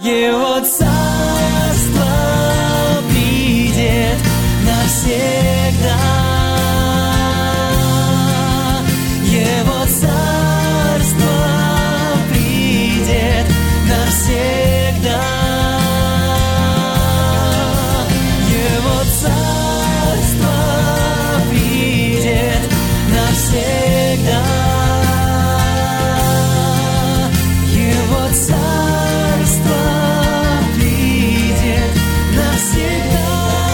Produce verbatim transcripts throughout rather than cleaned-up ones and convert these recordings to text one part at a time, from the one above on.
Его царство придет навсегда. Его царство придет навсегда. Его царство придет навсегда. Его царство придет навсегда.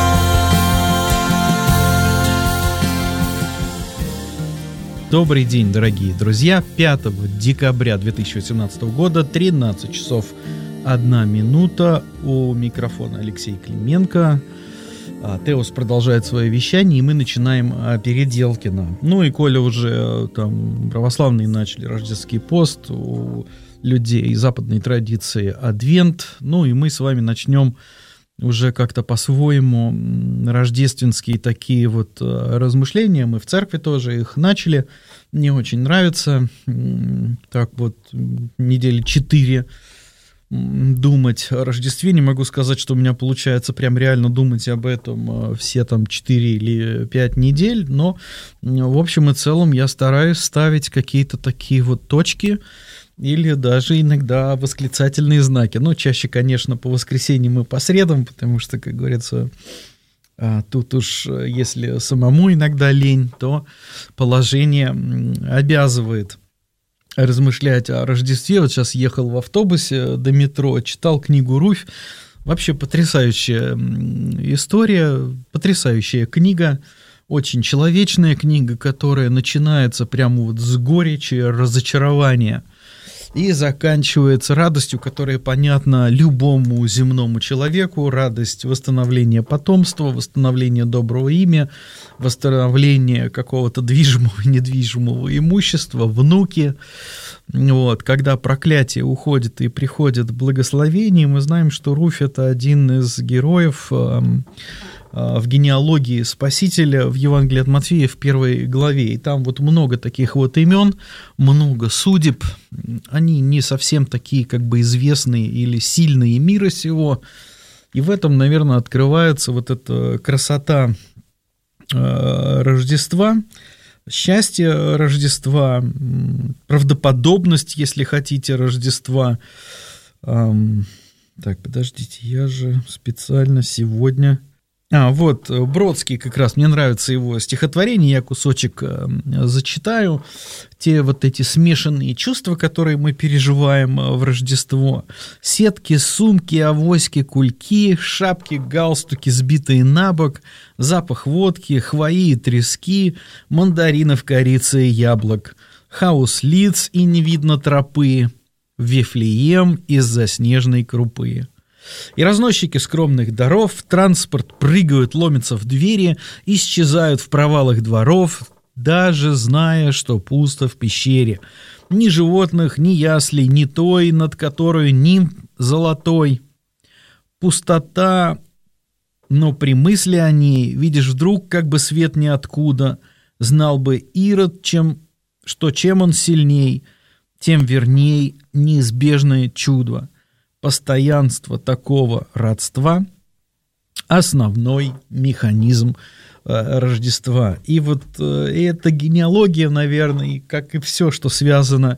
Добрый день, дорогие друзья. пятого декабря две тысячи восемнадцатого года, тринадцать часов одна минута. У микрофона Алексей Клименко. Теос продолжает свое вещание, и мы начинаем Переделкино. Ну и коли уже там православные начали рождественский пост, у людей западной традиции адвент, ну и мы с вами начнем уже как-то по-своему рождественские такие вот размышления. Мы в церкви тоже их начали. Мне очень нравится так вот недели четыре думать о Рождестве. Не могу сказать, что у меня получается прям реально думать об этом все там четыре или пять недель, но в общем и целом я стараюсь ставить какие-то такие вот точки или даже иногда восклицательные знаки. Ну, чаще, конечно, по воскресеньям и по средам, потому что, как говорится, тут уж если самому иногда лень, то положение обязывает размышлять о Рождестве. Вот сейчас ехал в автобусе до метро, читал книгу «Руфь». Вообще потрясающая история, потрясающая книга, очень человечная книга, которая начинается прямо вот с горечи, разочарования и заканчивается радостью, которая понятна любому земному человеку, радость восстановления потомства, восстановления доброго имя, восстановления какого-то движимого и недвижимого имущества, внуки. Вот. Когда проклятие уходит и приходит благословение, мы знаем, что Руфь — это один из героев в генеалогии Спасителя в Евангелии от Матфея в первой главе. И там вот много таких вот имен, много судеб. Они не совсем такие как бы известные или сильные мира сего. И в этом, наверное, открывается вот эта красота э, Рождества, счастье Рождества, правдоподобность, если хотите, Рождества. Эм, так, подождите, я же специально сегодня... А, вот, Бродский как раз, мне нравится его стихотворение, я кусочек э, зачитаю. Те вот эти смешанные чувства, которые мы переживаем в Рождество. Сетки, сумки, авоськи, кульки, шапки, галстуки, сбитые на бок, запах водки, хвои и трески, мандаринов, корицы и яблок, хаос лиц и не видно тропы, Вифлеем из-за снежной крупы. И разносчики скромных даров в транспорт прыгают, ломятся в двери, исчезают в провалах дворов, даже зная, что пусто в пещере. Ни животных, ни яслей, ни той, над которой нимб золотой. Пустота, но при мысли о ней видишь вдруг как бы свет ниоткуда. Знал бы Ирод, чем, что чем он сильней, тем верней неизбежное чудо. Постоянство такого родства – основной механизм э, Рождества. И вот э, эта генеалогия, наверное, как и все, что связано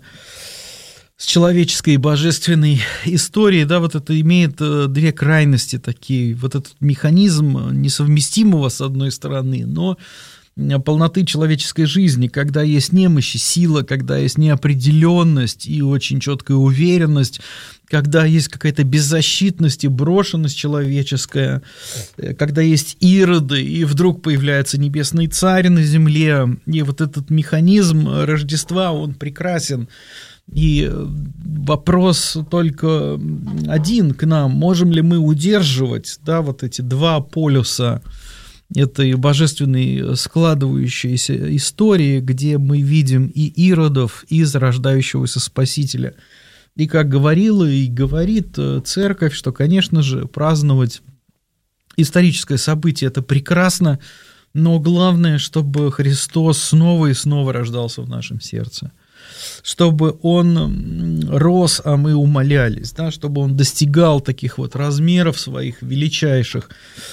с человеческой и божественной историей, да, вот это имеет э, две крайности такие. Вот этот механизм несовместимого, с одной стороны, но полноты человеческой жизни, когда есть немощь и сила, когда есть неопределенность и очень четкая уверенность, когда есть какая-то беззащитность и брошенность человеческая, когда есть ироды, и вдруг появляется небесный царь на земле, и вот этот механизм Рождества, он прекрасен. И вопрос только один к нам: можем ли мы удерживать, да, вот эти два полюса этой божественной складывающейся истории, где мы видим и иродов, и зарождающегося Спасителя. И как говорила и говорит церковь, что, конечно же, праздновать историческое событие – это прекрасно, но главное, чтобы Христос снова и снова рождался в нашем сердце. чтобы он рос, а мы умолялись, да, чтобы он достигал таких вот размеров своих величайших,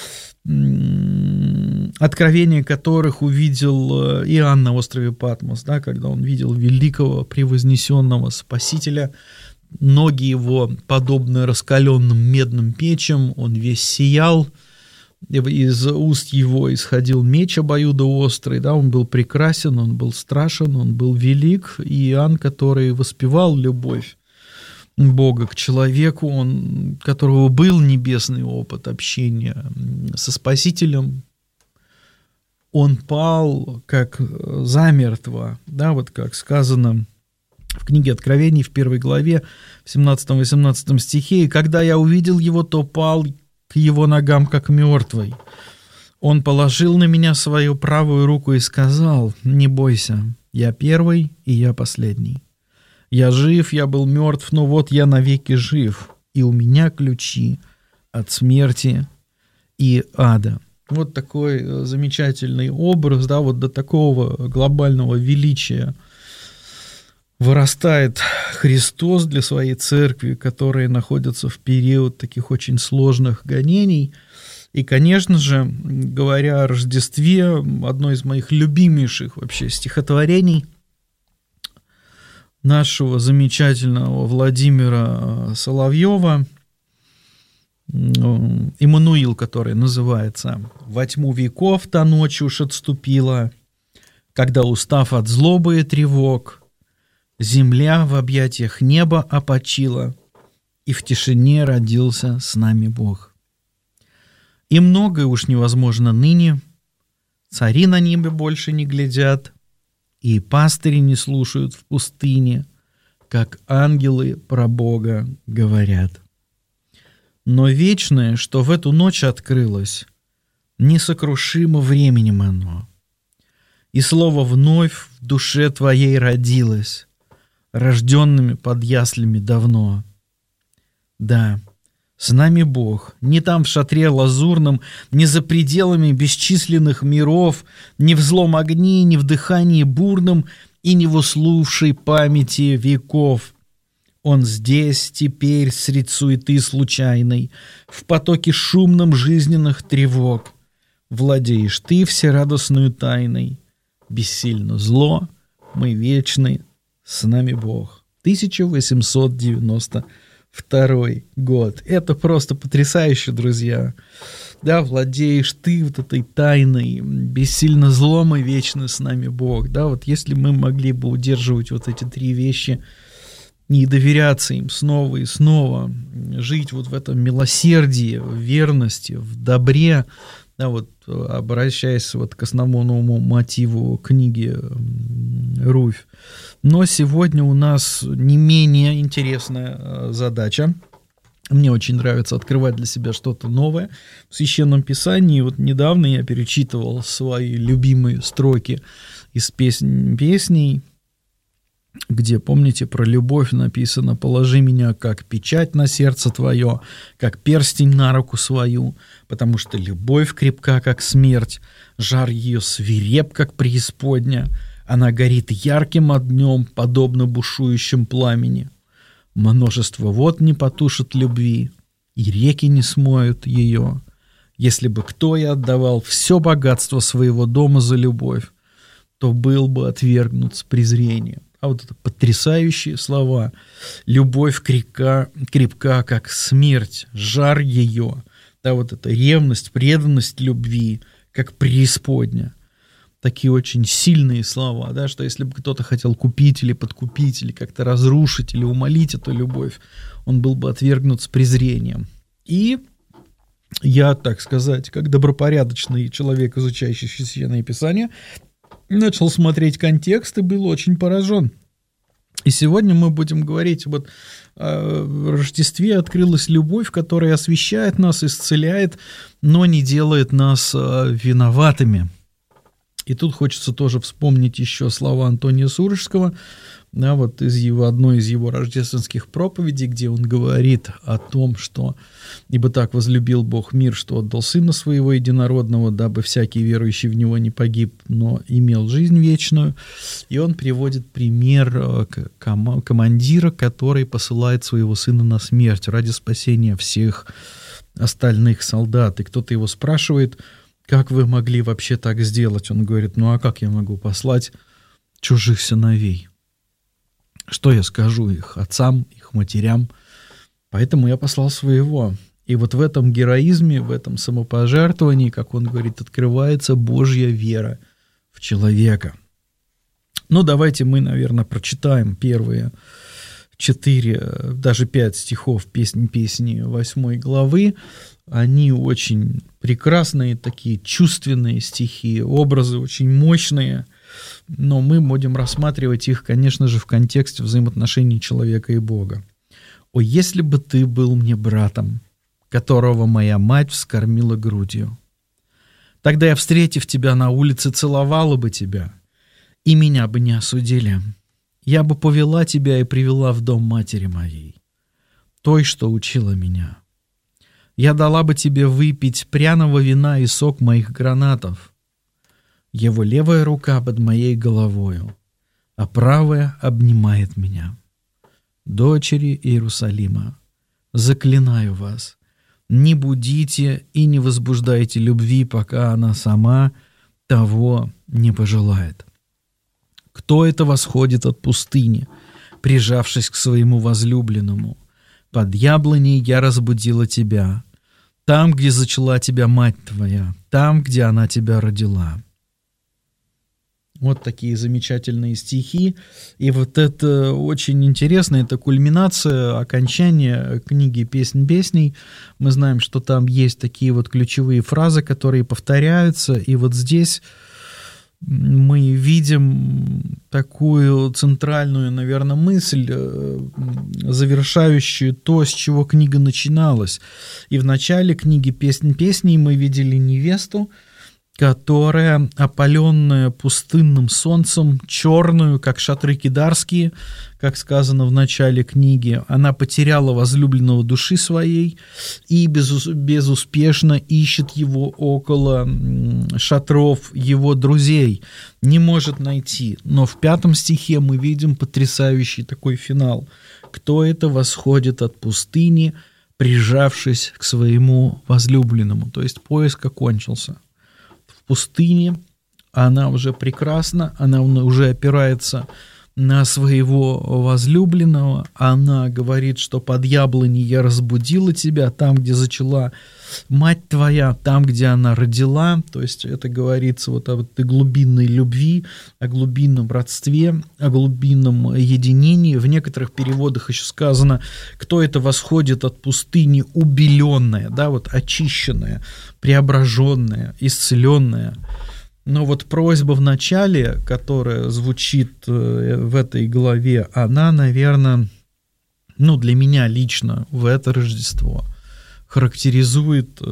откровения которых увидел Иоанн на острове Патмос, да, когда он видел великого превознесенного Спасителя, ноги его, подобные раскаленным медным печам, он весь сиял, из уст его исходил меч обоюдоострый, да, он был прекрасен, он был страшен, он был велик, и Иоанн, который воспевал любовь Бога к человеку, он, у которого был небесный опыт общения со Спасителем, он пал как замертво, да, вот как сказано в книге Откровений в первой главе, в семнадцатом-восемнадцатом стихе, «И когда я увидел его, то пал к его ногам, как мертвый. Он положил на меня свою правую руку и сказал: не бойся, я первый и я последний. Я жив, я был мертв, но вот я навеки жив, и у меня ключи от смерти и ада». Вот такой замечательный образ, да, вот до такого глобального величия вырастает Христос для своей церкви, которая находится в период таких очень сложных гонений. И, конечно же, говоря о Рождестве, одно из моих любимейших вообще стихотворений нашего замечательного Владимира Соловьева, Иммануил, который называется: «Во тьму веков та ночь уж отступила, когда, устав от злобы и тревог, земля в объятиях неба опочила, и в тишине родился с нами Бог. И многое уж невозможно ныне, цари на небе больше не глядят, и пастыри не слушают в пустыне, как ангелы про Бога говорят. Но вечное, что в эту ночь открылось, несокрушимо временем оно, и слово вновь в душе твоей родилось, рожденными под яслями давно. Да, с нами Бог, не там в шатре лазурном, не за пределами бесчисленных миров, не в злом огне, не в дыхании бурном и не в услувшей памяти веков. Он здесь, теперь, средь суеты случайной, в потоке шумном жизненных тревог. Владеешь ты всерадостную тайной, бессильно зло, мы вечны, с нами Бог». тысяча восемьсот девяносто второй год. Это просто потрясающе, друзья. Да, владеешь ты вот этой тайной, бессильно зло, мы вечны, с нами Бог. Да, вот если мы могли бы удерживать вот эти три вещи, не доверяться им снова и снова, жить вот в этом милосердии, в верности, в добре, да, вот обращаясь вот к основному мотиву книги «Руфь». Но сегодня у нас не менее интересная задача. Мне очень нравится открывать для себя что-то новое в Священном Писании. Вот недавно я перечитывал свои любимые строки из песен, песней, где, помните, про любовь написано: «Положи меня, как печать на сердце твое, как перстень на руку свою, потому что любовь крепка, как смерть, жар ее свиреп, как преисподня, она горит ярким огнем, подобно бушующим пламени. Множество вод не потушит любви, и реки не смоют ее. Если бы кто и отдавал все богатство своего дома за любовь, то был бы отвергнут с презрением». А вот это потрясающие слова. Любовь крепка, крепка, как смерть, жар ее. Да, вот эта ревность, преданность любви, как преисподня. Такие очень сильные слова, да, что если бы кто-то хотел купить или подкупить, или как-то разрушить, или умолить эту любовь, он был бы отвергнут с презрением. И я, так сказать, как добропорядочный человек, изучающий Священное Писание, начал смотреть контекст и был очень поражен. И сегодня мы будем говорить вот о Рождестве. Открылась любовь, которая освящает нас, исцеляет, но не делает нас виноватыми. И тут хочется тоже вспомнить еще слова Антония Сурожского, Да, вот из его, одной из его рождественских проповедей, где он говорит о том, что «Ибо так возлюбил Бог мир, что отдал Сына Своего Единородного, дабы всякий верующий в Него не погиб, но имел жизнь вечную». И он приводит пример ком- командира, который посылает своего сына на смерть ради спасения всех остальных солдат. И кто-то его спрашивает: «Как вы могли вообще так сделать?» Он говорит: «Ну а как я могу послать чужих сыновей? Что я скажу их отцам, их матерям? Поэтому я послал своего». И вот в этом героизме, в этом самопожертвовании, как он говорит, открывается Божья вера в человека. Ну, давайте мы, наверное, прочитаем первые четыре, даже пять стихов «Песнь песни» восьмой главы. Они очень прекрасные, такие чувственные стихи, образы очень мощные, но мы будем рассматривать их, конечно же, в контексте взаимоотношений человека и Бога. «О, если бы ты был мне братом, которого моя мать вскормила грудью! Тогда я, встретив тебя на улице, целовала бы тебя, и меня бы не осудили. Я бы повела тебя и привела в дом матери моей, той, что учила меня. Я дала бы тебе выпить пряного вина и сок моих гранатов. Его левая рука под моей головою, а правая обнимает меня. Дочери Иерусалима, заклинаю вас, не будите и не возбуждайте любви, пока она сама того не пожелает. Кто это восходит от пустыни, прижавшись к своему возлюбленному? Под яблоней я разбудила тебя, там, где зачала тебя мать твоя, там, где она тебя родила». Вот такие замечательные стихи. И вот это очень интересно, это кульминация, окончание книги «Песнь песней». Мы знаем, что там есть такие вот ключевые фразы, которые повторяются. И вот здесь мы видим такую центральную, наверное, мысль, завершающую то, с чего книга начиналась. И в начале книги «Песнь песней» мы видели невесту, которая, опаленная пустынным солнцем, черную, как шатры кидарские, как сказано в начале книги, она потеряла возлюбленного души своей и безуспешно ищет его около шатров его друзей, не может найти. Но в пятом стихе мы видим потрясающий такой финал. «Кто это восходит от пустыни, прижавшись к своему возлюбленному?» То есть поиск окончился. В пустыне она уже прекрасна, она уже опирается на своего возлюбленного, она говорит, что под яблоней я разбудила тебя, там, где зачала мать твоя, там, где она родила. То есть это говорится вот о этой глубинной любви, о глубинном родстве, о глубинном единении. В некоторых переводах еще сказано, кто это восходит от пустыни убеленная, да, вот очищенная, преображенная, исцеленная. Но вот просьба в начале, которая звучит в этой главе, она, наверное, ну, для меня лично в это Рождество характеризует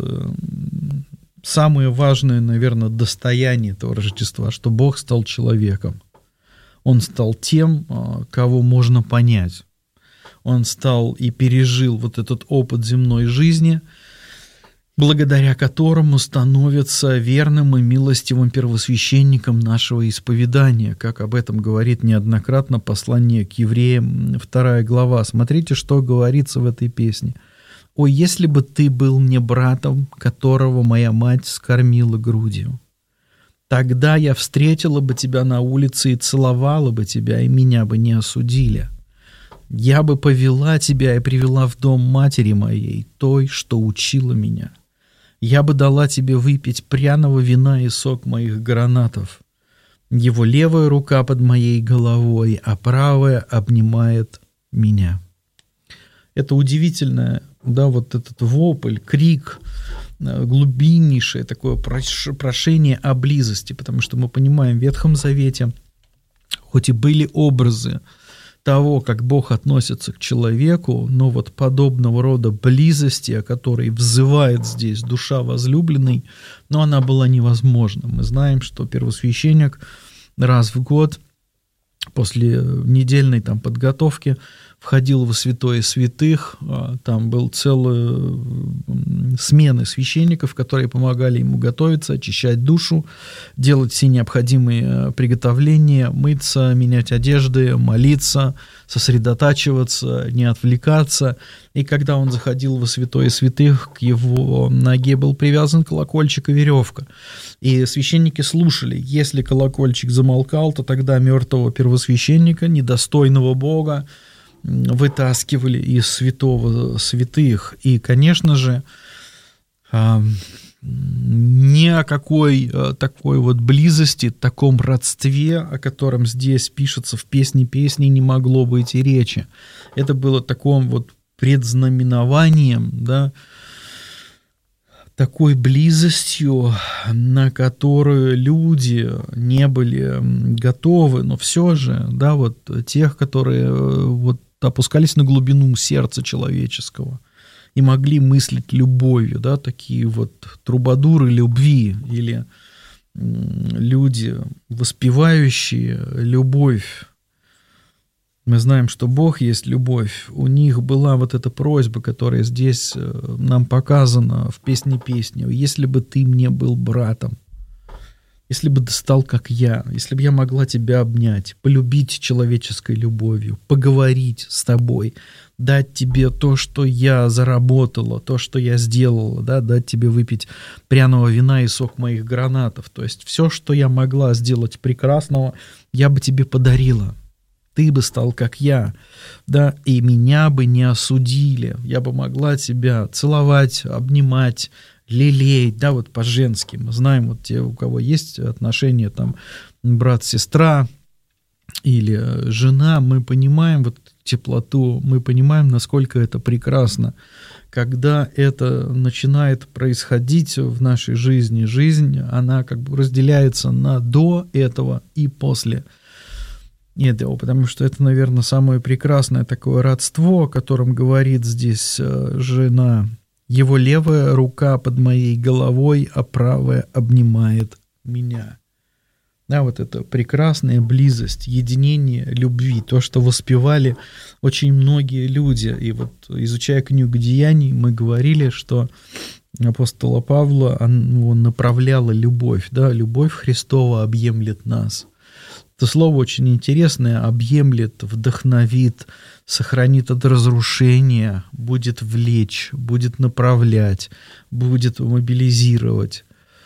самое важное, наверное, достояние этого Рождества, что Бог стал человеком. Он стал тем, кого можно понять. Он стал и пережил вот этот опыт земной жизни, благодаря которому становится верным и милостивым первосвященником нашего исповедания, как об этом говорит неоднократно послание к евреям, вторая глава. Смотрите, что говорится в этой песне. «О, если бы ты был мне братом, которого моя мать скормила грудью, тогда я встретила бы тебя на улице и целовала бы тебя, и меня бы не осудили. Я бы повела тебя и привела в дом матери моей, той, что учила меня. Я бы дала тебе выпить пряного вина и сок моих гранатов. Его левая рука под моей головой, а правая обнимает меня». Это удивительное, да, вот этот вопль, крик, глубиннейшее такое прошение о близости, потому что мы понимаем, в Ветхом Завете, хоть и были образы того, как Бог относится к человеку, но вот подобного рода близости, о которой взывает здесь душа возлюбленной, но она была невозможна. Мы знаем, что первосвященник раз в год после недельной там подготовки входил во святое святых, там был целые смены священников, которые помогали ему готовиться, очищать душу, делать все необходимые приготовления, мыться, менять одежды, молиться, сосредотачиваться, не отвлекаться. И когда он заходил во святое святых, к его ноге был привязан колокольчик и веревка. И священники слушали, если колокольчик замолкал, то тогда мертвого первосвященника, недостойного Бога, вытаскивали из святого святых. И, конечно же, ни о какой такой вот близости, таком родстве, о котором здесь пишется в «Песне песней», не могло быть и речи. Это было таким вот предзнаменованием, да, такой близостью, на которую люди не были готовы, но все же, да, вот тех, которые вот опускались на глубину сердца человеческого и могли мыслить любовью, да, такие вот трубадуры любви или люди, воспевающие любовь. Мы знаем, что Бог есть любовь. У них была вот эта просьба, которая здесь нам показана в «Песне песни». «Если бы ты мне был братом, если бы ты стал, как я, если бы я могла тебя обнять, полюбить человеческой любовью, поговорить с тобой, дать тебе то, что я заработала, то, что я сделала, да, дать тебе выпить пряного вина и сок моих гранатов. То есть все, что я могла сделать прекрасного, я бы тебе подарила. Ты бы стал, как я, да, и меня бы не осудили. Я бы могла тебя целовать, обнимать, лелеять, да, вот по-женски. Мы знаем, вот те, у кого есть отношения, там, брат-сестра или жена, мы понимаем вот теплоту, мы понимаем, насколько это прекрасно. Когда это начинает происходить в нашей жизни, жизнь, она как бы разделяется на до этого и после этого, потому что это, наверное, самое прекрасное такое родство, о котором говорит здесь жена. Его левая рука под моей головой, а правая обнимает меня. Да, вот это прекрасная близость, единение любви, то, что воспевали очень многие люди. И вот, изучая книгу «Деяний», мы говорили, что апостола Павла, он, он направляла любовь, да, любовь Христова объемлет нас. Это слово очень интересное, объемлет, вдохновит, сохранит от разрушения, будет влечь, будет направлять, будет мобилизировать.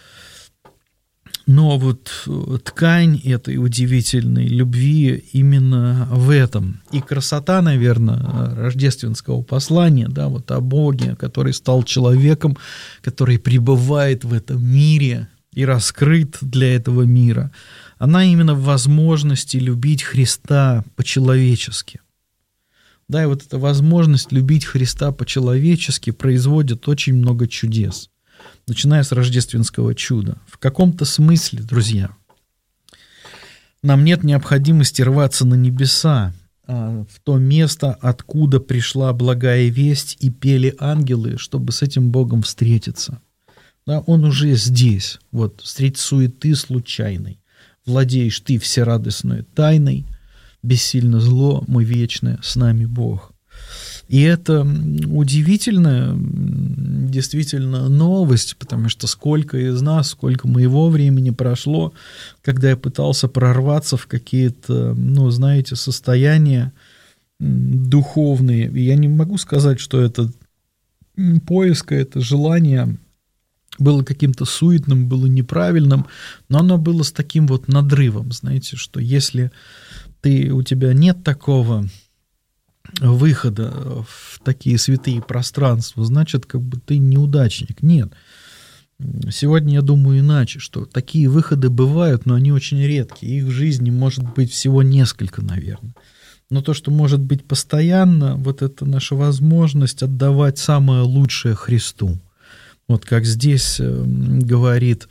Но вот ткань этой удивительной любви именно в этом. И красота, наверное, рождественского послания, да, вот о Боге, который стал человеком, который пребывает в этом мире и раскрыт для этого мира, она именно в возможности любить Христа по-человечески. Да, и вот эта возможность любить Христа по-человечески производит очень много чудес, начиная с рождественского чуда. В каком-то смысле, друзья, нам нет необходимости рваться на небеса, а в то место, откуда пришла благая весть и пели ангелы, чтобы с этим Богом встретиться. Да, Он уже здесь, вот, средь суеты случайной. Владеешь ты всерадостной тайной, бессильно зло, мы вечное, с нами Бог. И это удивительная действительно новость, потому что сколько из нас, сколько моего времени прошло, когда я пытался прорваться в какие-то, ну, знаете, состояния духовные. И я не могу сказать, что это поиск, это желание было каким-то суетным, было неправильным, но оно было с таким вот надрывом, знаете, что если ты, у тебя нет такого выхода в такие святые пространства, значит, как бы ты неудачник. Нет. Сегодня я думаю иначе, что такие выходы бывают, но они очень редкие. Их в жизни может быть всего несколько, наверное. Но то, что может быть постоянно, вот это наша возможность отдавать самое лучшее Христу. Вот как здесь говорит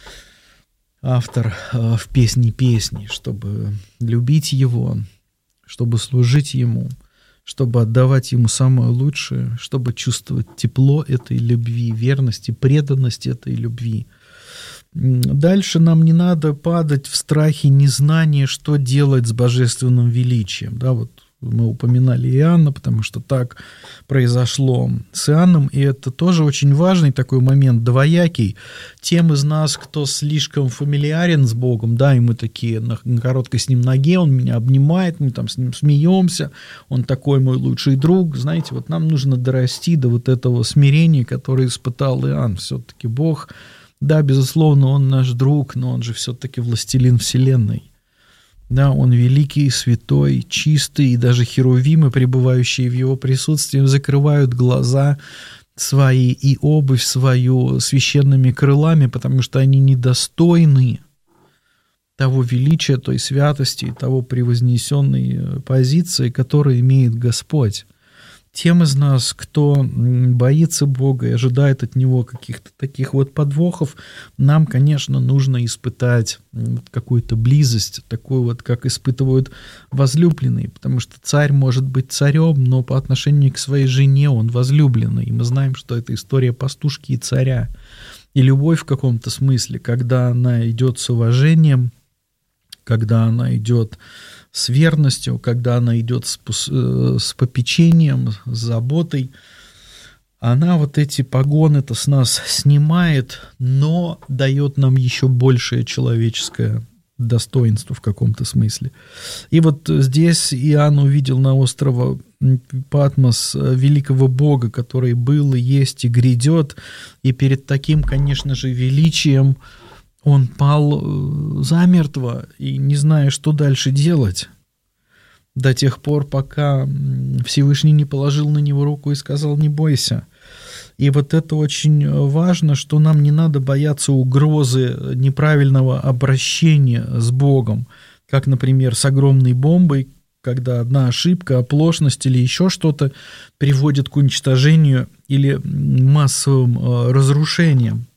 автор в «Песне песни», чтобы любить Его, чтобы служить Ему, чтобы отдавать Ему самое лучшее, чтобы чувствовать тепло этой любви, верность и преданность этой любви. Дальше нам не надо падать в страхе незнания, что делать с божественным величием. Да, вот мы упоминали Иоанна, потому что так произошло с Иоанном, и это тоже очень важный такой момент, двоякий. Тем из нас, кто слишком фамильярен с Богом, да, и мы такие на, на короткой с ним ноге, он меня обнимает, мы там с ним смеемся, он такой мой лучший друг, знаете, вот нам нужно дорасти до вот этого смирения, которое испытал Иоанн. Все-таки Бог, да, безусловно, он наш друг, но он же все-таки властелин вселенной. Да, он великий, святой, чистый, и даже херувимы, пребывающие в его присутствии, закрывают глаза свои и обувь свою священными крылами, потому что они недостойны того величия, той святости, того превознесенной позиции, которую имеет Господь. Тем из нас, кто боится Бога и ожидает от Него каких-то таких вот подвохов, нам, конечно, нужно испытать какую-то близость, такую вот, как испытывают возлюбленные, потому что царь может быть царем, но по отношению к своей жене он возлюбленный, и мы знаем, что это история пастушки и царя. И любовь в каком-то смысле, когда она идет с уважением, когда она идет с верностью, когда она идет с, с попечением, с заботой, она вот эти погоны-то с нас снимает, но дает нам еще большее человеческое достоинство в каком-то смысле. И вот здесь Иоанн увидел на острове Патмос великого Бога, который был и есть и грядет, и перед таким, конечно же, величием он пал замертво и не зная, что дальше делать, до тех пор, пока Всевышний не положил на него руку и сказал: «Не бойся». И вот это очень важно, что нам не надо бояться угрозы неправильного обращения с Богом, как, например, с огромной бомбой, когда одна ошибка, оплошность или еще что-то приводит к уничтожению или массовым разрушениям.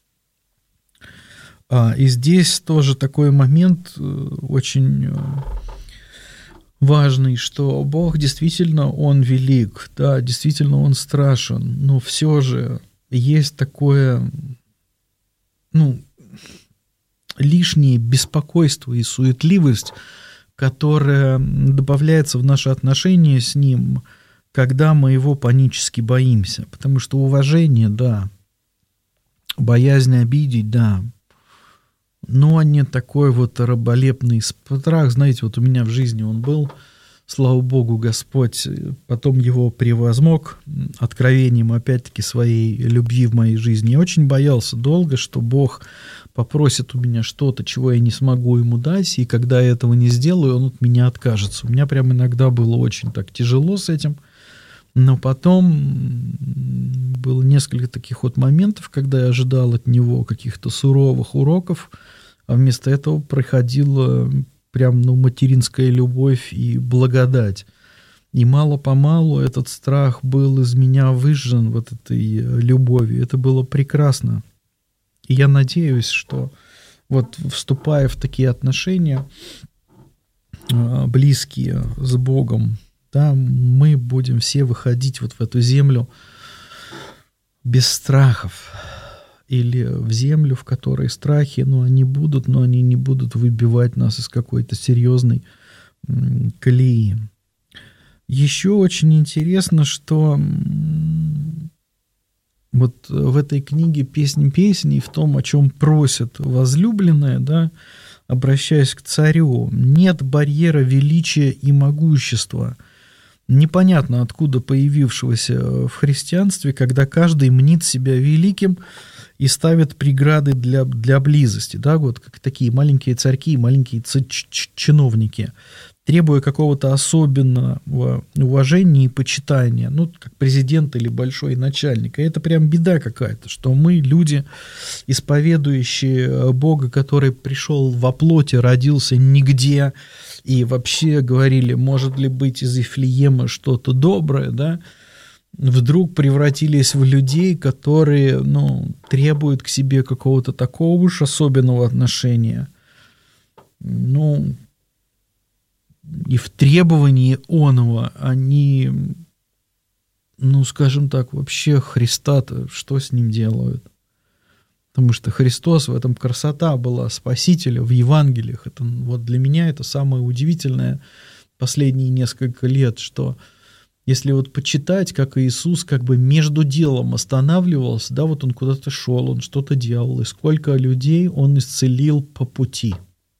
И здесь тоже такой момент очень важный, что Бог действительно, Он велик, да, действительно Он страшен, но все же есть такое, ну, лишнее беспокойство и суетливость, которая добавляется в наши отношения с Ним, когда мы Его панически боимся, потому что уважение, да, боязнь обидеть, да, но не такой вот раболепный страх. Знаете, вот у меня в жизни он был, слава Богу, Господь потом его превозмог откровением, опять-таки, своей любви в моей жизни. Я очень боялся долго, что Бог попросит у меня что-то, чего я не смогу ему дать, и когда я этого не сделаю, он от меня откажется. У меня прям иногда было очень так тяжело с этим, но потом было несколько таких вот моментов, когда я ожидал от него каких-то суровых уроков, а вместо этого проходила прям, ну, материнская любовь и благодать. И мало-помалу этот страх был из меня выжжен вот этой любовью. Это было прекрасно. И я надеюсь, что вот вступая в такие отношения близкие с Богом, да, мы будем все выходить вот в эту землю без страхов. Или в землю, в которой страхи, ну, они будут, но они не будут выбивать нас из какой-то серьезной м, колеи. Еще очень интересно, что м, вот в этой книге «Песнь песней», в том, о чем просит возлюбленная, да, обращаясь к царю, нет барьера величия и могущества, непонятно откуда появившегося в христианстве, когда каждый мнит себя великим и ставят преграды для, для близости, да, вот как такие маленькие царьки, маленькие чиновники, требуя какого-то особенного уважения и почитания, ну, как президент или большой начальник. И это прям беда какая-то, что мы, люди, исповедующие Бога, который пришел во плоти, родился нигде, и вообще говорили, может ли быть из Вифлеема что-то доброе, да, вдруг превратились в людей, которые, ну, требуют к себе какого-то такого уж особенного отношения. Ну, и в требовании оного они, ну, скажем так, вообще Христа-то что с ним делают? Потому что Христос, в этом красота была Спасителя в Евангелиях. Это, вот для меня это самое удивительное последние несколько лет, что если вот почитать, как Иисус как бы между делом останавливался, да, вот он куда-то шел, он что-то делал, и сколько людей он исцелил по пути.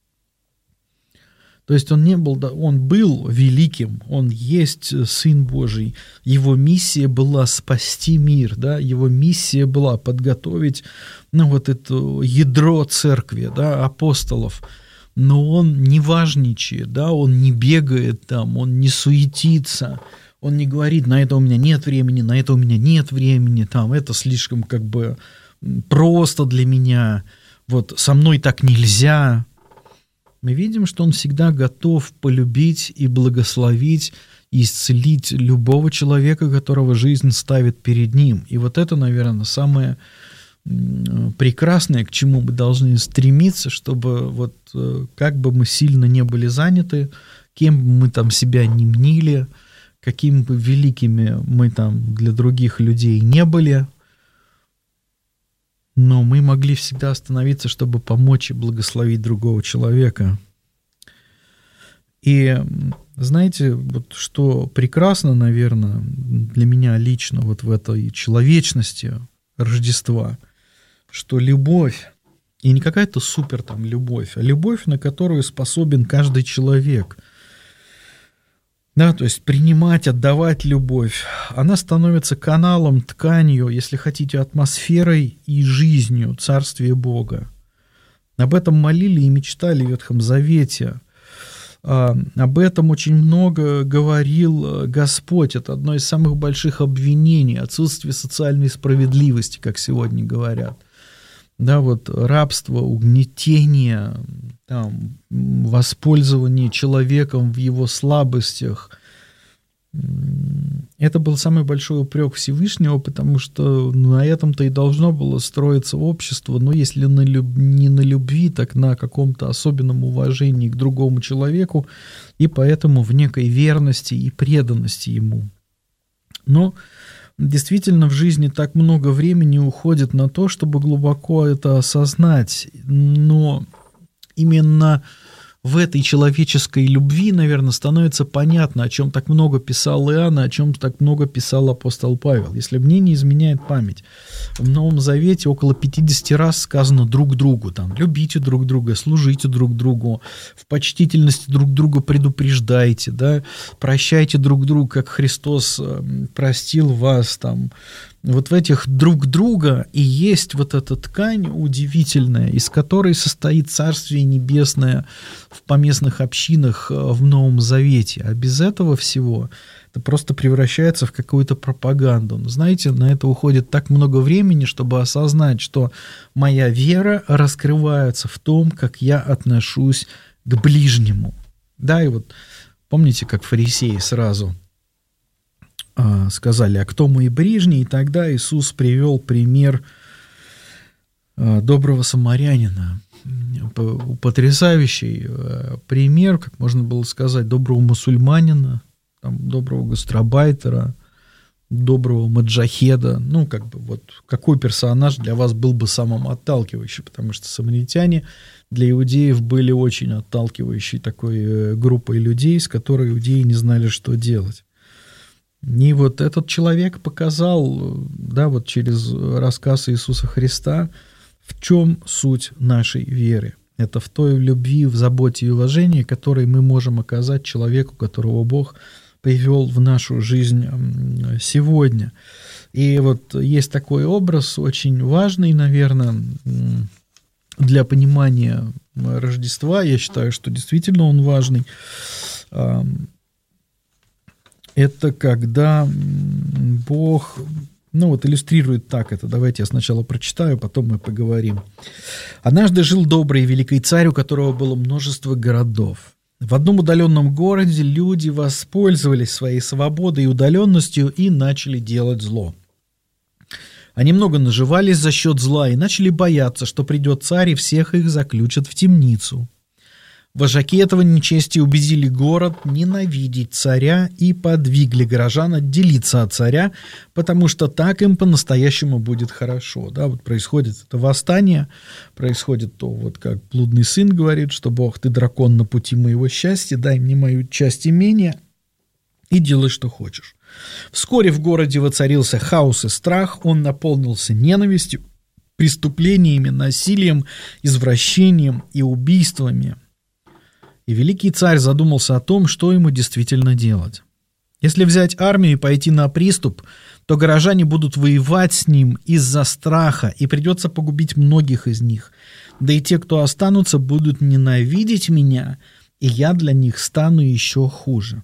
То есть он не был, да, он был великим, он есть Сын Божий, его миссия была спасти мир, да, его миссия была подготовить, ну, вот это ядро церкви, да, апостолов. Но он не важничает, да, он не бегает там, он не суетится, он не говорит, на это у меня нет времени, на это у меня нет времени, там, это слишком как бы просто для меня, вот со мной так нельзя. Мы видим, что он всегда готов полюбить и благословить, и исцелить любого человека, которого жизнь ставит перед ним. И вот это, наверное, самое прекрасное, к чему мы должны стремиться, чтобы вот как бы мы сильно не были заняты, кем бы мы там себя не мнили, какими бы великими мы там для других людей не были, но мы могли всегда остановиться, чтобы помочь и благословить другого человека. И знаете, вот что прекрасно, наверное, для меня лично вот в этой человечности Рождества, что любовь, и не какая-то супер там любовь, а любовь, на которую способен каждый человек, да, то есть принимать, отдавать любовь, она становится каналом, тканью, если хотите, атмосферой и жизнью Царствия Бога. Об этом молили и мечтали в Ветхом Завете. Об этом очень много говорил Господь. Это одно из самых больших обвинений, отсутствие социальной справедливости, как сегодня говорят. Да, вот рабство, угнетение, там, воспользование человеком в его слабостях. Это был самый большой упрек Всевышнего, потому что на этом-то и должно было строиться общество, но если на люб... не на любви, так на каком-то особенном уважении к другому человеку, и поэтому в некой верности и преданности ему. Но действительно в жизни так много времени уходит на то, чтобы глубоко это осознать, но именно в этой человеческой любви, наверное, становится понятно, о чем так много писал Иоанн, о чем так много писал апостол Павел. Если мне не изменяет память, в Новом Завете около пятьдесят раз сказано друг другу, там, любите друг друга, служите друг другу, в почтительности друг друга предупреждайте, да, прощайте друг друга, как Христос простил вас, там. Вот в этих друг друга и есть вот эта ткань удивительная, из которой состоит Царствие Небесное в поместных общинах в Новом Завете. А без этого всего это просто превращается в какую-то пропаганду. Но знаете, на это уходит так много времени, чтобы осознать, что моя вера раскрывается в том, как я отношусь к ближнему. Да, и вот помните, как фарисеи сразу сказали, а кто мой ближний? И тогда Иисус привел пример доброго самарянина. Потрясающий пример, как можно было сказать, доброго мусульманина, там, доброго гастробайтера, доброго маджахеда. Ну, как бы вот какой персонаж для вас был бы самым отталкивающим, потому что самаритяне для иудеев были очень отталкивающей такой группой людей, с которой иудеи не знали, что делать. И вот этот человек показал, да, вот через рассказ Иисуса Христа, в чем суть нашей веры. Это в той любви, в заботе и уважении, которые мы можем оказать человеку, которого Бог привел в нашу жизнь сегодня. И вот есть такой образ, очень важный, наверное, для понимания Рождества. Я считаю, что действительно он важный. Это когда Бог, ну вот иллюстрирует так это. Давайте я сначала прочитаю, потом мы поговорим. «Однажды жил добрый и великий царь, у которого было множество городов. В одном удаленном городе люди воспользовались своей свободой и удаленностью и начали делать зло. Они много наживались за счет зла и начали бояться, что придет царь и всех их заключат в темницу. Вожаки этого нечестия убедили город ненавидеть царя и подвигли горожан отделиться от царя, потому что так им по-настоящему будет хорошо. Да, вот происходит это восстание, происходит то, вот как блудный сын говорит, что Бог, ты дракон на пути моего счастья, дай мне мою часть имения и делай, что хочешь. Вскоре в городе воцарился хаос и страх, он наполнился ненавистью, преступлениями, насилием, извращением и убийствами. И великий царь задумался о том, что ему действительно делать. Если взять армию и пойти на приступ, то горожане будут воевать с ним из-за страха, и придется погубить многих из них. Да и те, кто останутся, будут ненавидеть меня, и я для них стану еще хуже.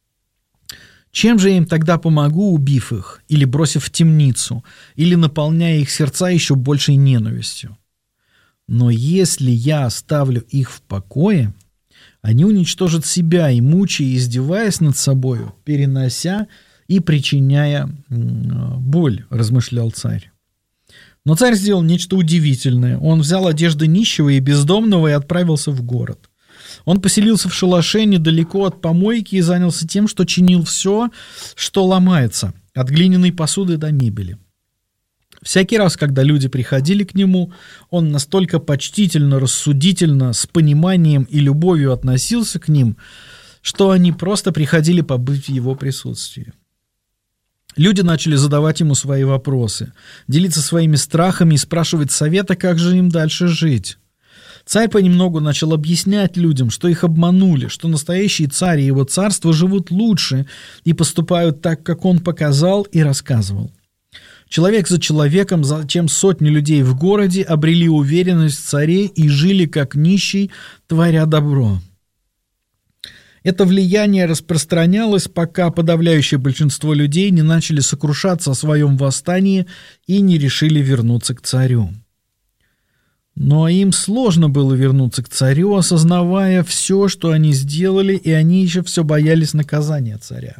Чем же я им тогда помогу, убив их, или бросив в темницу, или наполняя их сердца еще большей ненавистью? Но если я оставлю их в покое, они уничтожат себя и, мучая и издеваясь над собою, перенося и причиняя боль, размышлял царь. Но царь сделал нечто удивительное. Он взял одежды нищего и бездомного и отправился в город. Он поселился в шалаше недалеко от помойки и занялся тем, что чинил все, что ломается, от глиняной посуды до мебели. Всякий раз, когда люди приходили к нему, он настолько почтительно, рассудительно, с пониманием и любовью относился к ним, что они просто приходили побыть в его присутствии. Люди начали задавать ему свои вопросы, делиться своими страхами и спрашивать совета, как же им дальше жить. Царь понемногу начал объяснять людям, что их обманули, что настоящий царь и его царство живут лучше и поступают так, как он показал и рассказывал. Человек за человеком, затем сотни людей в городе обрели уверенность в царе и жили как нищий, творя добро. Это влияние распространялось, пока подавляющее большинство людей не начали сокрушаться о своем восстании и не решили вернуться к царю. Но им сложно было вернуться к царю, осознавая все, что они сделали, и они еще все боялись наказания царя.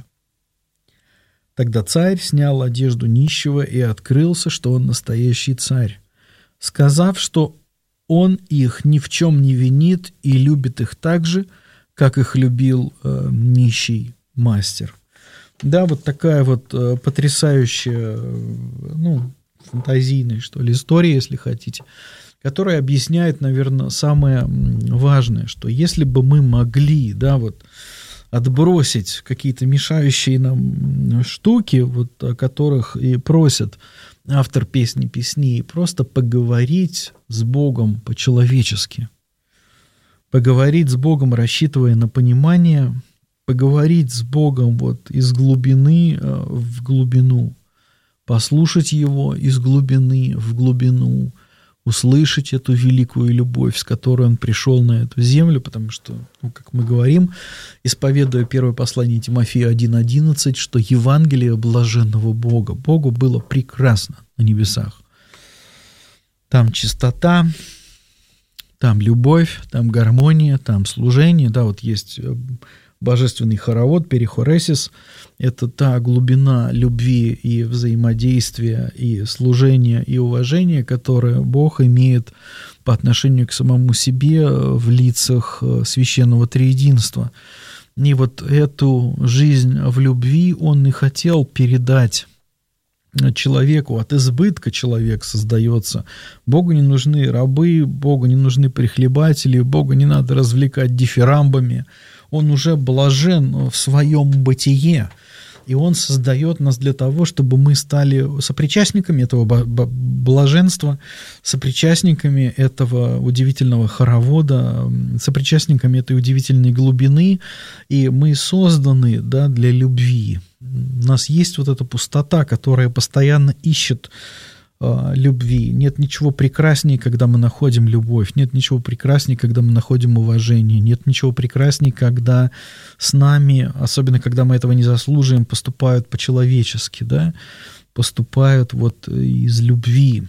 Тогда царь снял одежду нищего и открылся, что он настоящий царь, сказав, что он их ни в чем не винит и любит их так же, как их любил э, нищий мастер. Да, вот такая вот э, потрясающая, э, ну, фантазийная, что ли, история, если хотите, которая объясняет, наверное, самое важное, что если бы мы могли, да, вот, отбросить какие-то мешающие нам штуки, вот, о которых и просит автор песни «Песни», просто поговорить с Богом по-человечески, поговорить с Богом, рассчитывая на понимание, поговорить с Богом вот из глубины в глубину, послушать Его из глубины в глубину, услышать эту великую любовь, с которой Он пришел на эту землю, потому что, ну, как мы говорим, исповедуя первое послание Тимофею один одиннадцать, что Евангелие блаженного Бога. Богу было прекрасно на небесах. Там чистота, там любовь, там гармония, там служение. Да, вот есть божественный хоровод, перихоресис. Это та глубина любви и взаимодействия, и служения, и уважения, которое Бог имеет по отношению к самому себе в лицах священного триединства. И вот эту жизнь в любви Он и хотел передать человеку. От избытка человек создается. Богу не нужны рабы, Богу не нужны прихлебатели, Богу не надо развлекать дифирамбами. Он уже блажен в своем бытие, и Он создает нас для того, чтобы мы стали сопричастниками этого блаженства, сопричастниками этого удивительного хоровода, сопричастниками этой удивительной глубины, и мы созданы, да, для любви. У нас есть вот эта пустота, которая постоянно ищет э, любви. Нет ничего прекраснее, когда мы находим любовь. Нет ничего прекраснее, когда мы находим уважение. Нет ничего прекраснее, когда с нами, особенно когда мы этого не заслуживаем, поступают по-человечески, да? Поступают вот из любви.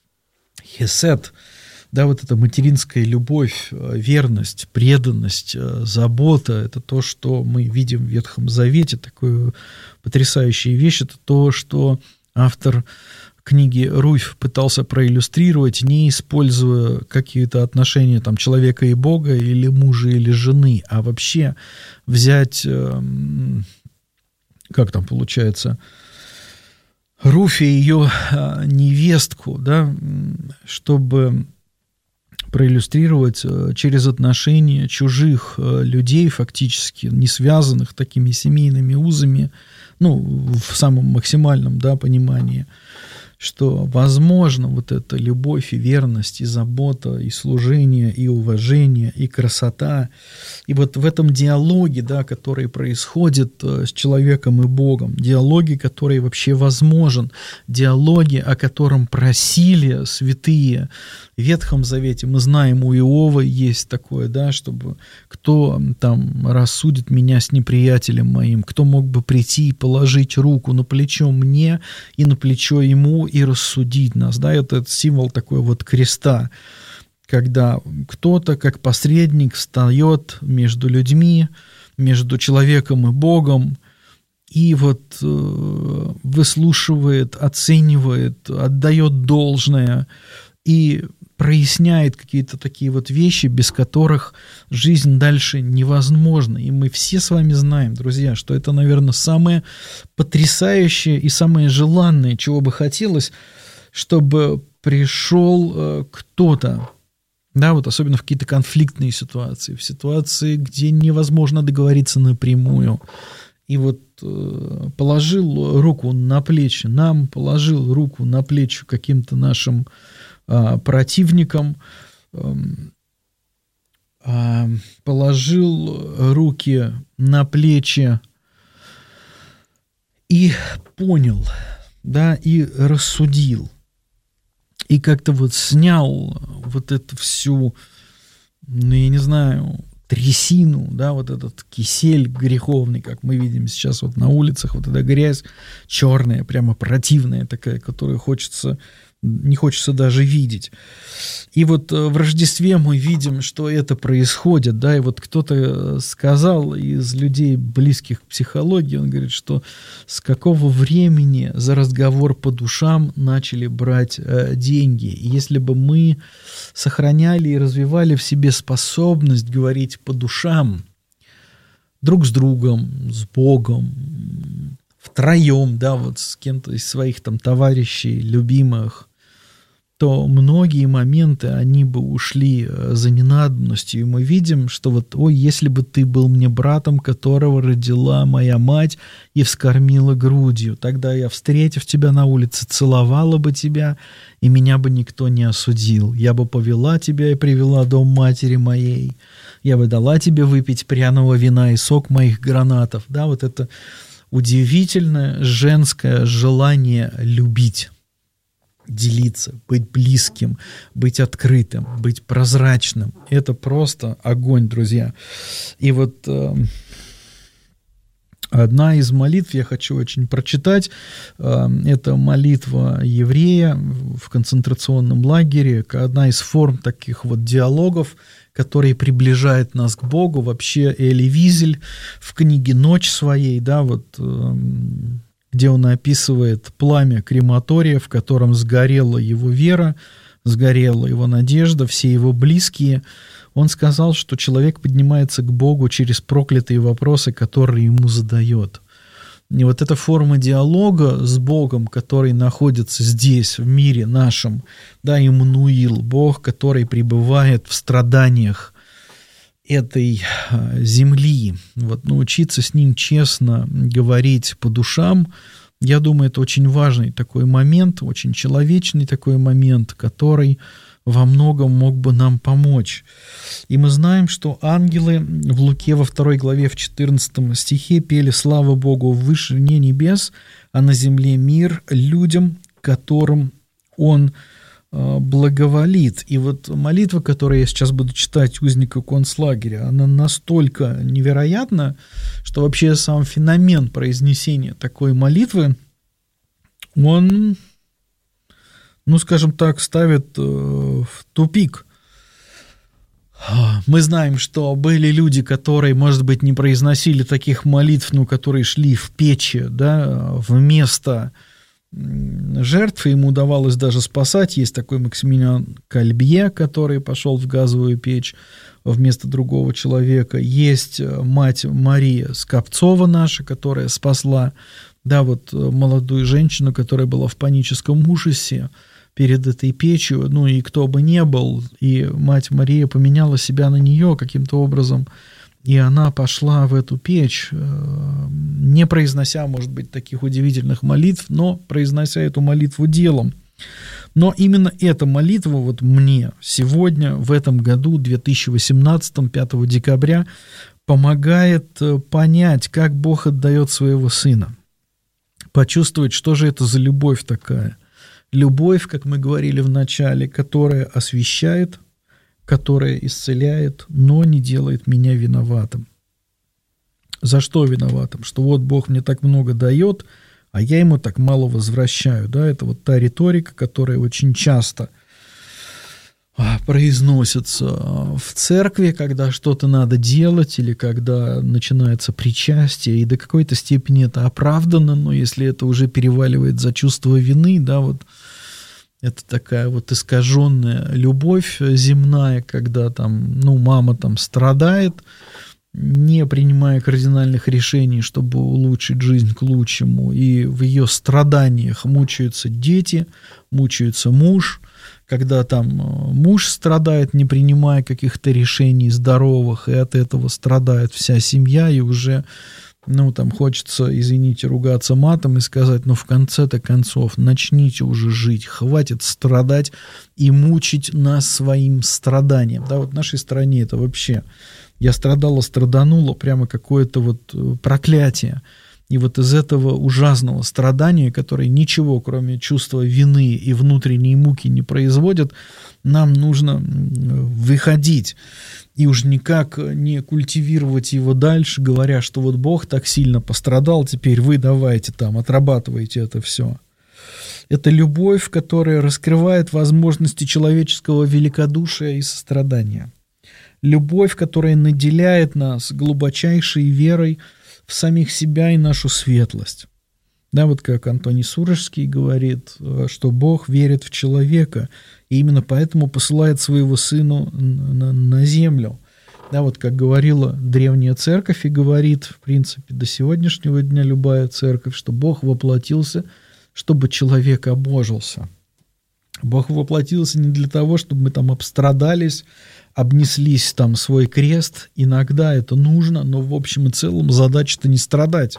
Хесед, да, вот эта материнская любовь, верность, преданность, забота, это то, что мы видим в Ветхом Завете, такую потрясающую вещь, это то, что автор книге Руфь пытался проиллюстрировать, не используя какие-то отношения там, человека и Бога, или мужа, или жены, а вообще взять, как там получается, Руфь и ее невестку, да, чтобы проиллюстрировать через отношения чужих людей, фактически не связанных такими семейными узами, ну, в самом максимальном, да, понимании, что возможно вот эта любовь и верность, и забота, и служение, и уважение, и красота, и вот в этом диалоге, да, который происходит с человеком и Богом, диалоге, который вообще возможен, диалоге, о котором просили святые в Ветхом Завете. Мы знаем, у Иова есть такое, да, чтобы кто там рассудит меня с неприятелем моим, кто мог бы прийти и положить руку на плечо мне и на плечо ему и рассудить нас, да, это символ такой вот креста, когда кто-то как посредник встает между людьми, между человеком и Богом, и вот э, выслушивает, оценивает, отдает должное и проясняет какие-то такие вот вещи, без которых жизнь дальше невозможна. И мы все с вами знаем, друзья, что это, наверное, самое потрясающее и самое желанное, чего бы хотелось, чтобы пришел э, кто-то, да, вот особенно в какие-то конфликтные ситуации, в ситуации, где невозможно договориться напрямую. И вот э, положил руку на плечи нам, положил руку на плечи каким-то нашим противникам, положил руки на плечи и понял, да, и рассудил, и как-то вот снял вот эту всю, ну, я не знаю, трясину, да, вот этот кисель греховный, как мы видим сейчас вот на улицах, вот эта грязь черная, прямо противная такая, которую хочется, не хочется даже видеть. И вот в Рождестве мы видим, что это происходит, да, и вот кто-то сказал из людей, близких к психологии, он говорит, что с какого времени за разговор по душам начали брать э, деньги. И если бы мы сохраняли и развивали в себе способность говорить по душам, друг с другом, с Богом, втроем, да, вот с кем-то из своих там товарищей, любимых, то многие моменты, они бы ушли за ненадобностью. И мы видим, что вот, ой, если бы ты был мне братом, которого родила моя мать и вскормила грудью, тогда я, встретив тебя на улице, целовала бы тебя, и меня бы никто не осудил. Я бы повела тебя и привела в дом матери моей. Я бы дала тебе выпить пряного вина и сок моих гранатов. Да, вот это удивительное женское желание любить, делиться, быть близким, быть открытым, быть прозрачным. Это просто огонь, друзья. И вот э, одна из молитв я хочу очень прочитать. Э, это молитва еврея в концентрационном лагере, одна из форм таких вот диалогов, который приближает нас к Богу. Вообще Эли Визель в книге «Ночь» своей, да, вот, э, где он описывает пламя крематория, в котором сгорела его вера, сгорела его надежда, все его близкие. Он сказал, что человек поднимается к Богу через проклятые вопросы, которые ему задает. И вот эта форма диалога с Богом, который находится здесь, в мире нашем, да, Иммануил, Бог, который пребывает в страданиях этой земли, вот научиться с ним честно говорить по душам, я думаю, это очень важный такой момент, очень человечный такой момент, который во многом мог бы нам помочь. И мы знаем, что ангелы в Луке во второй главе в четырнадцатом стихе пели «Слава Богу в вышине небес, а на земле мир людям, которым Он благоволит». И вот молитва, которую я сейчас буду читать узника концлагеря, она настолько невероятна, что вообще сам феномен произнесения такой молитвы, он, ну, скажем так, ставит в тупик. Мы знаем, что были люди, которые, может быть, не произносили таких молитв, но которые шли в печи, да, вместо жертв, и ему удавалось даже спасать. Есть такой Максимилиан Кальбье, который пошел в газовую печь вместо другого человека. Есть мать Мария Скопцова наша, которая спасла, да, вот молодую женщину, которая была в паническом ужасе перед этой печью. Ну и кто бы ни был, и мать Мария поменяла себя на нее каким-то образом, и она пошла в эту печь, не произнося, может быть, таких удивительных молитв, но произнося эту молитву делом. Но именно эта молитва вот мне сегодня, в этом году, две тысячи восемнадцатом, пятого декабря, помогает понять, как Бог отдает своего Сына. Почувствовать, что же это за любовь такая. Любовь, как мы говорили в начале, которая освящает, которая исцеляет, но не делает меня виноватым. За что виноватым? Что вот Бог мне так много дает, а я ему так мало возвращаю. Да? Это вот та риторика, которая очень часто произносится в церкви, когда что-то надо делать, или когда начинается причастие, и до какой-то степени это оправдано, но если это уже переваливает за чувство вины, да, вот это такая вот искаженная любовь земная, когда там, ну, мама там страдает, не принимая кардинальных решений, чтобы улучшить жизнь к лучшему, и в ее страданиях мучаются дети, мучается муж, когда там муж страдает, не принимая каких-то решений здоровых, и от этого страдает вся семья, и уже, ну, там хочется, извините, ругаться матом и сказать, ну, в конце-то концов, начните уже жить, хватит страдать и мучить нас своим страданием. Да, вот в нашей стране это вообще, я страдала, страданула, прямо какое-то вот проклятие. И вот из этого ужасного страдания, которое ничего, кроме чувства вины и внутренней муки не производит, нам нужно выходить. И уж никак не культивировать его дальше, говоря, что вот Бог так сильно пострадал, теперь вы давайте там, отрабатывайте это все. Это любовь, которая раскрывает возможности человеческого великодушия и сострадания. Любовь, которая наделяет нас глубочайшей верой в самих себя и нашу светлость. Да, вот как Антоний Сурожский говорит, что Бог верит в человека, и именно поэтому посылает своего Сына на, на землю. Да, вот как говорила древняя церковь и говорит, в принципе, до сегодняшнего дня любая церковь, что Бог воплотился, чтобы человек обожился. Бог воплотился не для того, чтобы мы там обстрадались, обнеслись там свой крест. Иногда это нужно, но в общем и целом задача-то не страдать.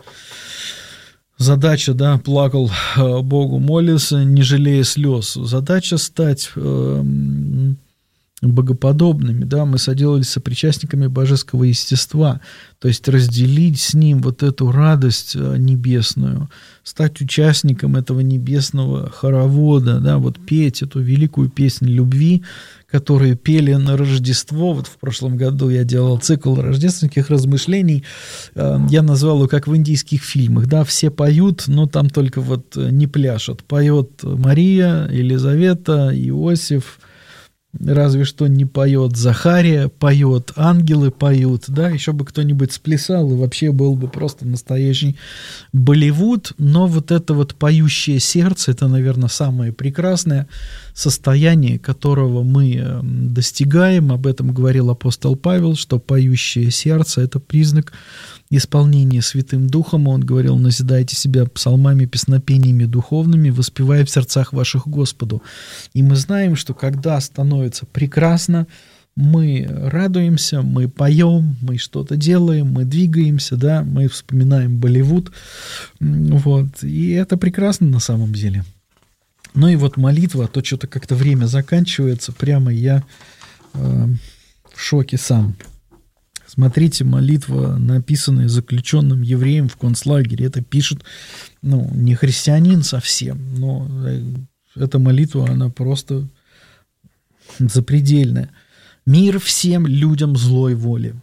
Задача, да, плакал Богу, молился, не жалея слез. Задача стать э, богоподобными, да, мы соделались сопричастниками божеского естества, то есть разделить с ним вот эту радость небесную, стать участником этого небесного хоровода, да, вот петь эту великую песнь любви, которую пели на Рождество. Вот в прошлом году я делал цикл рождественских размышлений, я назвал его как в индийских фильмах, да, все поют, но там только вот не пляшут, поет Мария, Елизавета, Иосиф, разве что не поет Захария, поет, ангелы поют, да, еще бы кто-нибудь сплясал, и вообще был бы просто настоящий Болливуд, но вот это вот поющее сердце, это, наверное, самое прекрасное состояние, которого мы достигаем, об этом говорил апостол Павел, что поющее сердце – это признак исполнения Святым Духом. Он говорил: назидайте себя псалмами, песнопениями духовными, воспевая в сердцах ваших Господу. И мы знаем, что когда становится прекрасно, мы радуемся, мы поем, мы что-то делаем, мы двигаемся, да, мы вспоминаем Болливуд, вот, и это прекрасно на самом деле. Ну и вот молитва, а то что-то как-то время заканчивается, прямо я э, в шоке сам. Смотрите, молитва, написанная заключенным евреем в концлагере, это пишет, ну, не христианин совсем, но эта молитва, она просто запредельная. «Мир всем людям злой воли,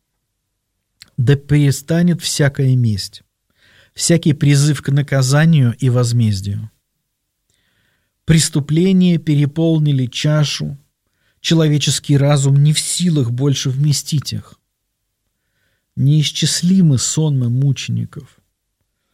да перестанет всякая месть, всякий призыв к наказанию и возмездию. Преступления переполнили чашу, человеческий разум не в силах больше вместить их. Неисчислимы сонмы мучеников.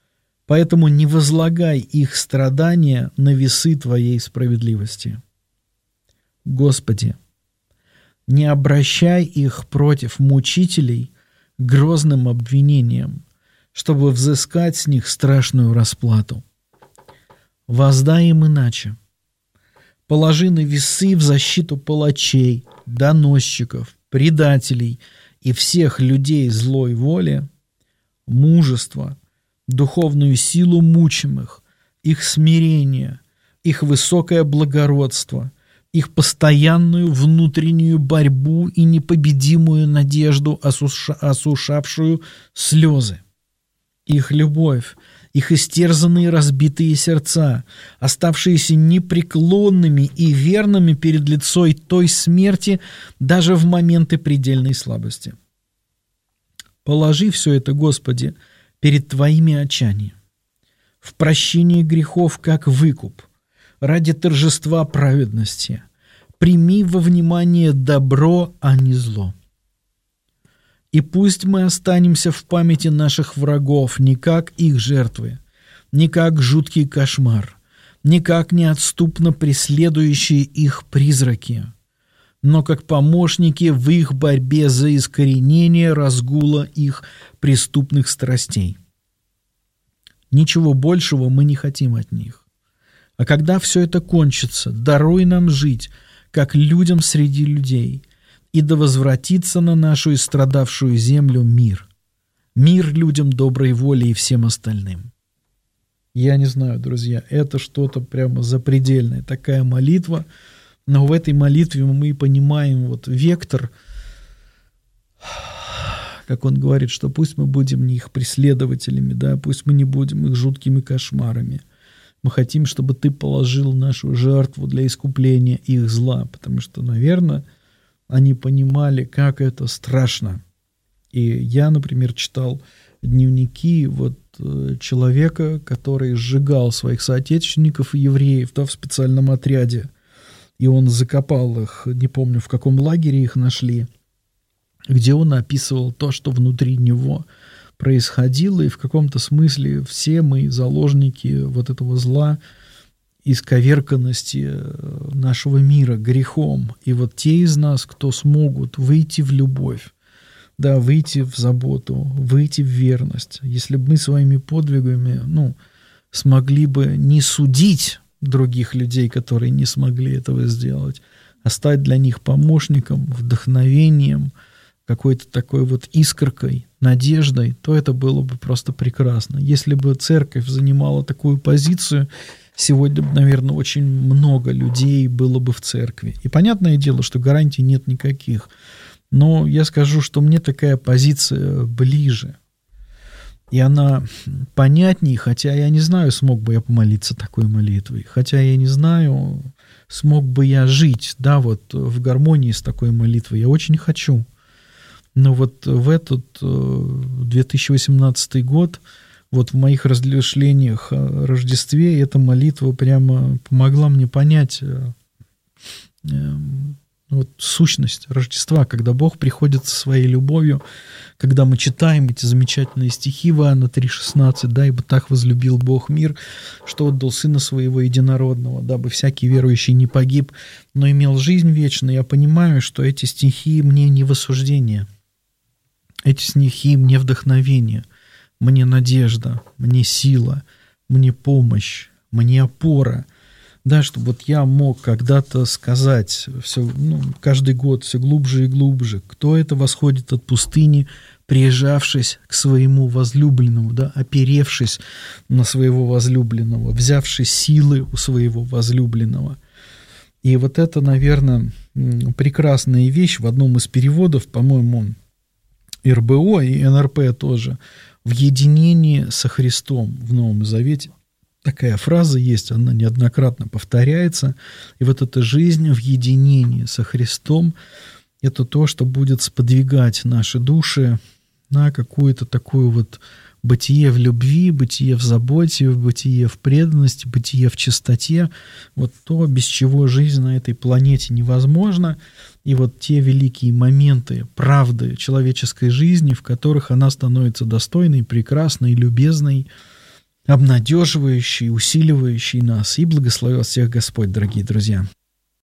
Поэтому не возлагай их страдания на весы Твоей справедливости. Господи, не обращай их против мучителей грозным обвинением, чтобы взыскать с них страшную расплату. Воздай им иначе. Положи на весы в защиту палачей, доносчиков, предателей и всех людей злой воли мужество, духовную силу мучимых, их смирение, их высокое благородство, их постоянную внутреннюю борьбу и непобедимую надежду, осуша, осушавшую слезы, их любовь, их истерзанные разбитые сердца, оставшиеся непреклонными и верными перед лицом той смерти даже в моменты предельной слабости. Положи все это, Господи, перед Твоими очами, в прощении грехов как выкуп, ради торжества праведности. Прими во внимание добро, а не зло. И пусть мы останемся в памяти наших врагов не как их жертвы, не как жуткий кошмар, не как неотступно преследующие их призраки, но как помощники в их борьбе за искоренение разгула их преступных страстей. Ничего большего мы не хотим от них. А когда все это кончится, даруй нам жить, как людям среди людей, и да возвратится на нашу истрадавшую землю мир. Мир людям доброй воли и всем остальным. Я не знаю, друзья, это что-то прямо запредельное, такая молитва, но в этой молитве мы понимаем вот вектор, как он говорит, что пусть мы будем не их преследователями, да, пусть мы не будем их жуткими кошмарами. Мы хотим, чтобы Ты положил нашу жертву для искупления их зла, потому что, наверное, они понимали, как это страшно. И я, например, читал дневники вот человека, который сжигал своих соотечественников и евреев, да, в специальном отряде, и он закопал их, не помню, в каком лагере их нашли, где он описывал то, что внутри него происходило, и в каком-то смысле все мы заложники вот этого зла, исковерканности нашего мира грехом. И вот те из нас, кто смогут выйти в любовь, да, выйти в заботу, выйти в верность, если бы мы своими подвигами, ну, смогли бы не судить других людей, которые не смогли этого сделать, а стать для них помощником, вдохновением, какой-то такой вот искоркой, надеждой, то это было бы просто прекрасно. Если бы церковь занимала такую позицию, сегодня, наверное, очень много людей было бы в церкви. И понятное дело, что гарантий нет никаких. Но я скажу, что мне такая позиция ближе. И она понятней, хотя я не знаю, смог бы я помолиться такой молитвой. Хотя я не знаю, смог бы я жить, да, вот в гармонии с такой молитвой. Я очень хочу. Но вот в этот две тысячи восемнадцатый год, вот в моих размышлениях о Рождестве, эта молитва прямо помогла мне понять вот сущность Рождества, когда Бог приходит со своей любовью, когда мы читаем эти замечательные стихи в Иоанна три шестнадцать, да, «Ибо так возлюбил Бог мир, что отдал Сына Своего Единородного, дабы всякий верующий не погиб, но имел жизнь вечную». Я понимаю, что эти стихи мне не в осуждение, эти стихи мне вдохновение, мне надежда, мне сила, мне помощь, мне опора. Да, чтобы вот я мог когда-то сказать все, ну, каждый год все глубже и глубже, кто это восходит от пустыни, прижавшись к своему возлюбленному, да, оперевшись на своего возлюбленного, взявши силы у своего возлюбленного. И вот это, наверное, прекрасная вещь в одном из переводов, по-моему, эр бэ о и эн эр пэ тоже, в единении со Христом в Новом Завете. Такая фраза есть, она неоднократно повторяется. И вот эта жизнь в единении со Христом – это то, что будет сподвигать наши души на какую-то такую вот бытие в любви, бытие в заботе, бытие в преданности, бытие в чистоте. Вот то, без чего жизнь на этой планете невозможна. И вот те великие моменты правды человеческой жизни, в которых она становится достойной, прекрасной, любезной, обнадеживающий, усиливающий нас. И благословил всех Господь, дорогие друзья.